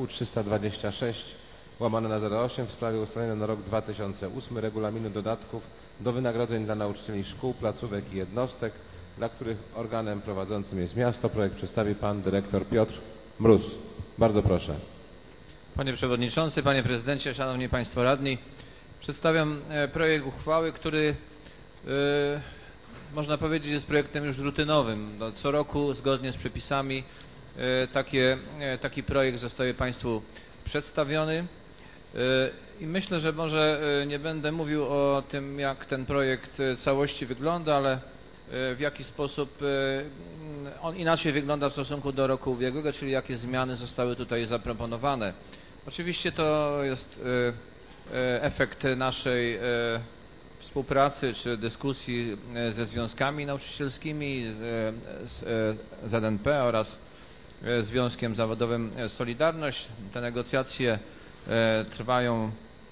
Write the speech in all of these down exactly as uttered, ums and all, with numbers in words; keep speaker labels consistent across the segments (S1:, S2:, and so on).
S1: U trzysta dwadzieścia sześć łamane na zero osiem w sprawie ustalenia na rok dwa tysiące ósmy regulaminu dodatków do wynagrodzeń dla nauczycieli szkół, placówek i jednostek, dla których organem prowadzącym jest miasto. Projekt przedstawi pan dyrektor Piotr Mróz. Bardzo proszę.
S2: Panie Przewodniczący, Panie Prezydencie, Szanowni Państwo Radni, przedstawiam projekt uchwały, który yy, można powiedzieć jest projektem już rutynowym. No, co roku zgodnie z przepisami yy, takie, yy, taki projekt zostaje Państwu przedstawiony yy, i myślę, że może yy, nie będę mówił o tym, jak ten projekt yy, całości wygląda, ale yy, w jaki sposób yy, on inaczej wygląda w stosunku do roku ubiegłego, czyli jakie zmiany zostały tutaj zaproponowane. Oczywiście to jest efekt naszej współpracy czy dyskusji ze związkami nauczycielskimi, z Z N P oraz Związkiem Zawodowym Solidarność. Te negocjacje trwają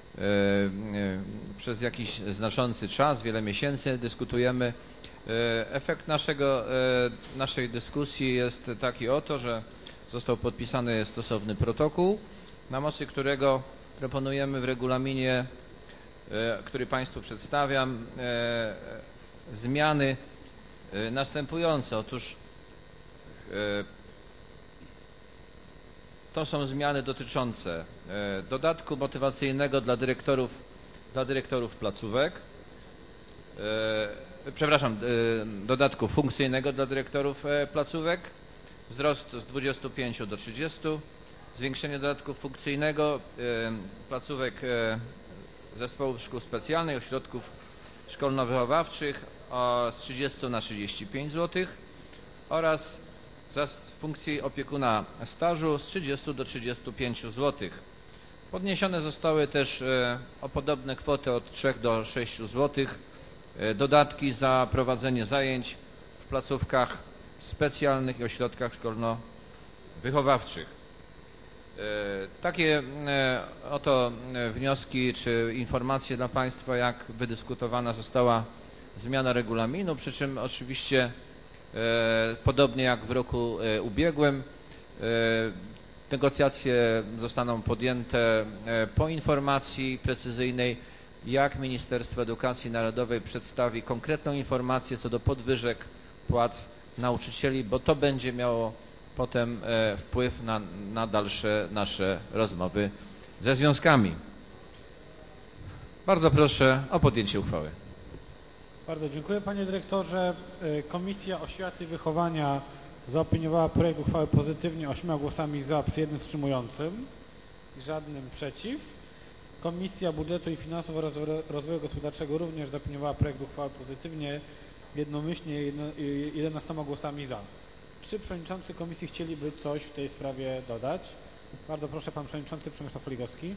S2: przez jakiś znaczący czas, wiele miesięcy dyskutujemy. Efekt naszego, naszej dyskusji jest taki oto, że został podpisany stosowny protokół, na mocy którego proponujemy w regulaminie, który Państwu przedstawiam, zmiany następujące. Otóż to są zmiany dotyczące dodatku motywacyjnego dla dyrektorów, dla dyrektorów placówek, przepraszam, dodatku funkcyjnego dla dyrektorów placówek, wzrost z dwudziestu pięciu do trzydziestu, zwiększenie dodatku funkcyjnego placówek zespołów szkół specjalnych, ośrodków szkolno-wychowawczych z trzydziestu na trzydzieści pięć złotych oraz za funkcji opiekuna stażu z trzydziestu do trzydziestu pięciu złotych. Podniesione zostały też o podobne kwoty od trzech do sześciu złotych dodatki za prowadzenie zajęć w placówkach specjalnych i ośrodkach szkolno-wychowawczych. Takie oto wnioski czy informacje dla Państwa, jak wydyskutowana została zmiana regulaminu, przy czym oczywiście podobnie jak w roku ubiegłym negocjacje zostaną podjęte po informacji precyzyjnej, jak Ministerstwo Edukacji Narodowej przedstawi konkretną informację co do podwyżek płac nauczycieli, bo to będzie miało potem wpływ na, na dalsze nasze rozmowy ze związkami. Bardzo proszę o podjęcie uchwały.
S3: Bardzo dziękuję, panie dyrektorze. Komisja Oświaty i Wychowania zaopiniowała projekt uchwały pozytywnie ośmioma głosami za przy jednym wstrzymującym i żadnym przeciw. Komisja Budżetu i Finansów oraz Rozwoju Gospodarczego również zaopiniowała projekt uchwały pozytywnie, jednomyślnie jedenastoma głosami za. Czy przewodniczący komisji chcieliby coś w tej sprawie dodać? Bardzo proszę, pan przewodniczący Przemysław Oligowski.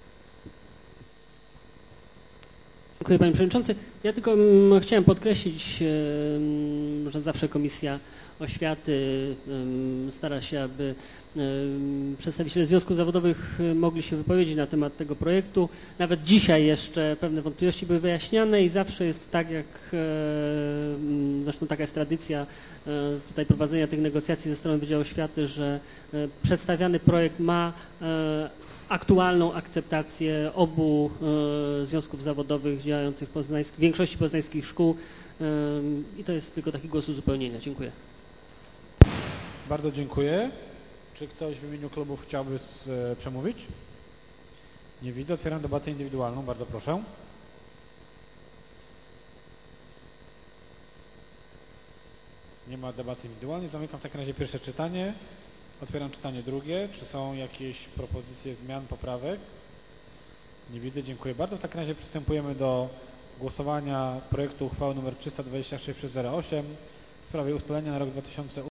S4: Dziękuję, panie przewodniczący. Ja tylko m, chciałem podkreślić, m, że zawsze Komisja Oświaty m, stara się, aby m, przedstawiciele związków zawodowych mogli się wypowiedzieć na temat tego projektu. Nawet dzisiaj jeszcze pewne wątpliwości były wyjaśniane i zawsze jest tak, jak e, zresztą taka jest tradycja e, tutaj prowadzenia tych negocjacji ze strony Wydziału Oświaty, że e, przedstawiany projekt ma e, aktualną akceptację obu e, związków zawodowych działających w, poznańsk, w większości poznańskich szkół e, i to jest tylko taki głos uzupełnienia. Dziękuję.
S3: Bardzo dziękuję. Czy ktoś w imieniu klubów chciałby z, e, przemówić? Nie widzę. Otwieram debatę indywidualną. Bardzo proszę. Nie ma debaty indywidualnej. Zamykam w takim razie pierwsze czytanie. Otwieram czytanie drugie. Czy są jakieś propozycje zmian, poprawek? Nie widzę. Dziękuję bardzo. W takim razie przystępujemy do głosowania projektu uchwały nr trzysta dwadzieścia sześć przez zero osiem w sprawie ustalenia na rok dwa tysiące